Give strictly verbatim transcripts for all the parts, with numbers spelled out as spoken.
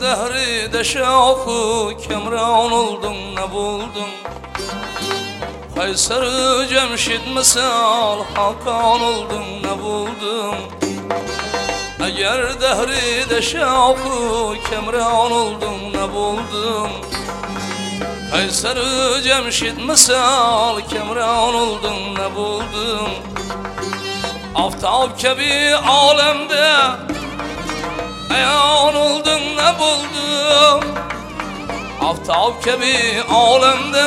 dehride şavku Kemran oldun ne buldun? Kayseri Cemşid misal Hakan oldun ne buldun? Eğer dehride şavku Kemran oldun ne buldun? Kayseri Cemşid misal Kemran oldun ne buldun? Aftab gibi alemde ayan oldun ne buldun? Aftab gibi alemde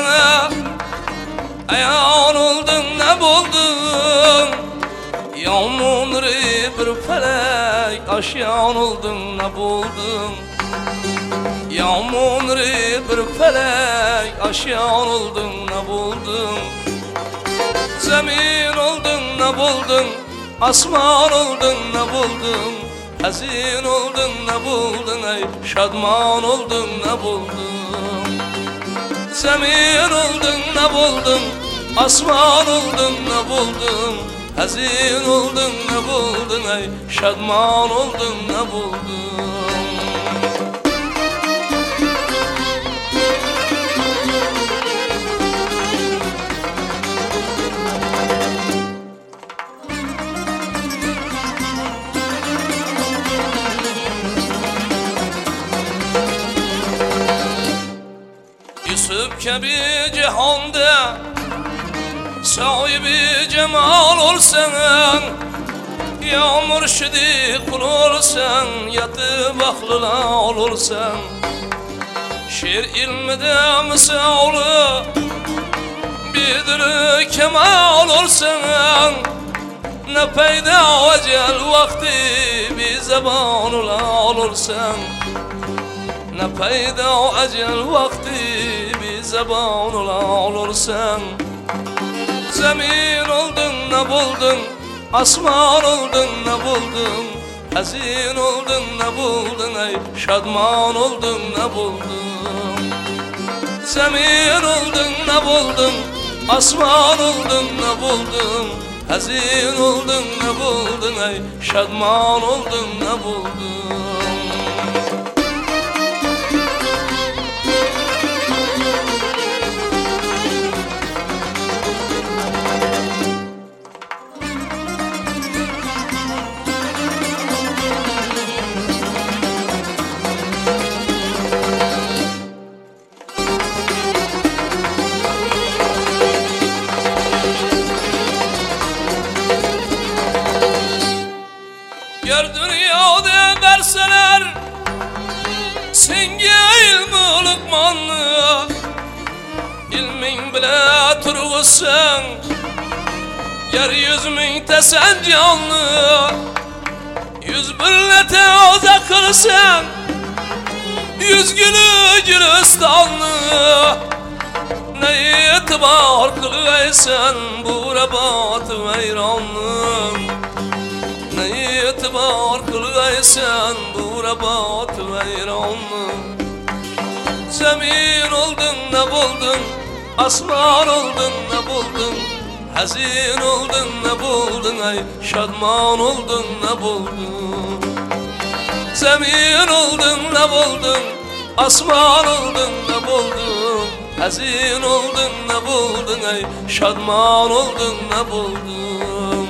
ayan oldun ne buldun? Yağmurlu bir felek aşyan oldun ne buldun? Yağmurlu bir felek aşyan oldun ne buldun? Zemin oldun ne buldun? Asman oldun ne buldun? Hazin oldun ne buldun? Ey şadman oldun ne buldun? Zemin oldun ne buldun? Asman oldun ne buldun? Hazin oldun ne buldun? Ey şadman oldun ne buldun? Yusuf gibi cihanda sahibi cemal olsan, ya mürşidi kul olsan, yatıp aklına olursan, şiir ilmide misalı bidir kemal olsan, ne peyda ecel vakti bir zamanla olursan, ne peyda ecel vakti bir zamanla olursan. Zemin oldun ne buldun? Asman oldun ne buldun? Hazin oldun ne buldun? Ey şadman oldun ne buldun? Zemin oldun ne buldun? Asman oldun ne buldun? Hazin oldun ne buldun? Ey şadman oldun ne buldun? Gör dünyada verseler senge ilmi lukmanlı, ilmin bile turguzsan, yer min tesen canlı, yüz birlete oza kılsan, yüz gülü gülistanlı. Ne itibar kılıysan bu rebat veyranlı? Ne itibar kılıysan bu rebat veyranlı? Zemin oldun ne buldun? Asman oldun ne buldun? Hazin oldun ne buldun? Ey şadman oldun ne buldun? Zemin oldun ne buldun? Asman oldun ne buldun? Hazin oldun ne buldun? Ey şadman oldun ne buldun?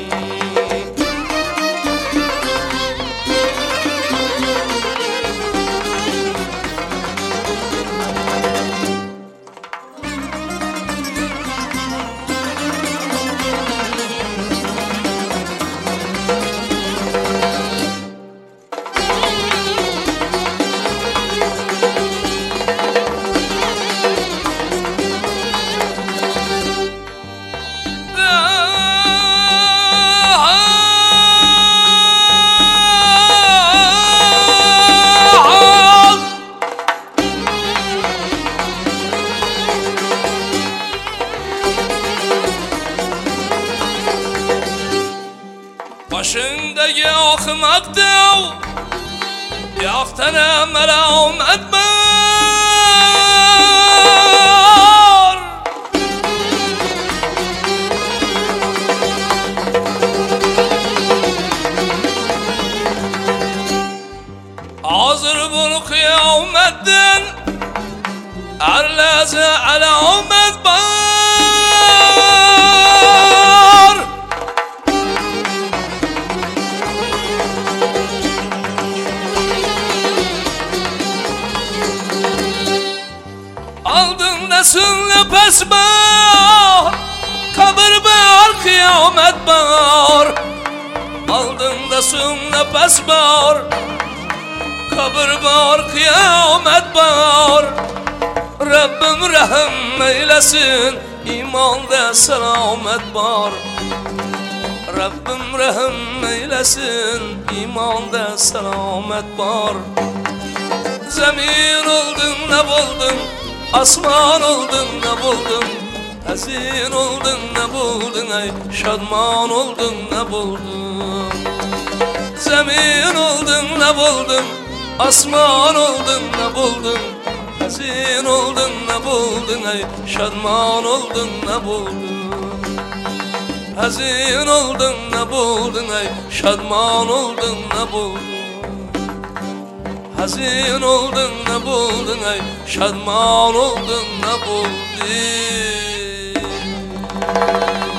Başındaki akmakta yaktana melamet var. Hazır bunu kıyam Hallaze alamet bar. Aldın da sünne pes bar. Kabir bar, kıyamet bar. Aldın da sünne pes bar. Kabir bar, kıyamet bar. Rabbim rahim eylesin, imanda selamet bar. Rabbim rahim eylesin, imanda selamet bar. Zemin oldun ne buldun, asman oldun ne buldun. Hazin oldun ne buldun, ay şadman oldun ne buldun. Zemin oldun ne buldun, asman oldun ne buldun. Hazin oldun ne buldun, ay şadman oldun ne buldun. Hazin oldun ne buldun, ay şadman oldun ne buldun. Hazin oldun ne buldun, ay şadman oldun ne buldun.